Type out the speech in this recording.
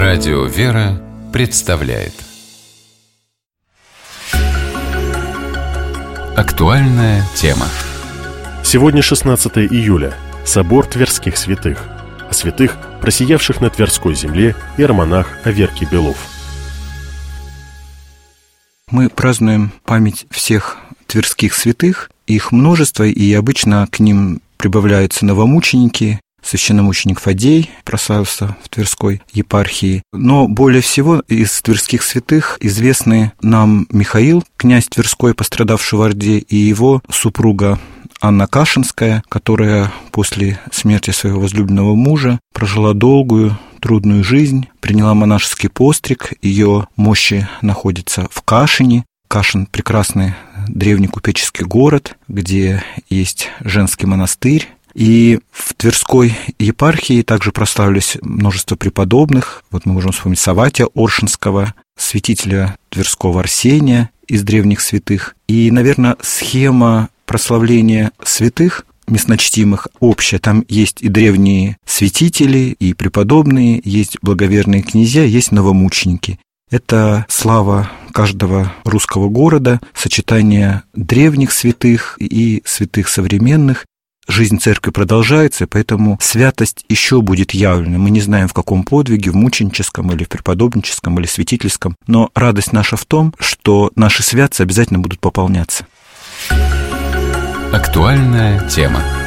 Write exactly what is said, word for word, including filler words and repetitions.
Радио «Вера» представляет актуальная тема. Сегодня шестнадцатое июля. Собор Тверских святых. О святых, просиявших на Тверской земле, иеромонах Аверкий Белов. Мы празднуем память всех тверских святых. Их множество, и обычно к ним прибавляются новомученики. Священномученик Фадей прославился в Тверской епархии. Но более всего из тверских святых известны нам Михаил, князь Тверской, пострадавший в Орде, и его супруга Анна Кашинская, которая после смерти своего возлюбленного мужа прожила долгую, трудную жизнь, приняла монашеский постриг. Ее мощи находятся в Кашине. Кашин – прекрасный древний купеческий город, где есть женский монастырь. И в Тверской епархии также прославились множество преподобных. Вот мы можем вспомнить Савватия Оршинского, святителя Тверского Арсения из древних святых. И, наверное, схема прославления святых местночтимых общая. Там есть и древние святители, и преподобные, есть благоверные князья, есть новомученики. Это слава каждого русского города, сочетание древних святых и святых современных. Жизнь церкви продолжается, поэтому святость еще будет явлена. Мы не знаем, в каком подвиге, в мученическом или в преподобническом или святительском, но радость наша в том, что наши святцы обязательно будут пополняться. Актуальная тема.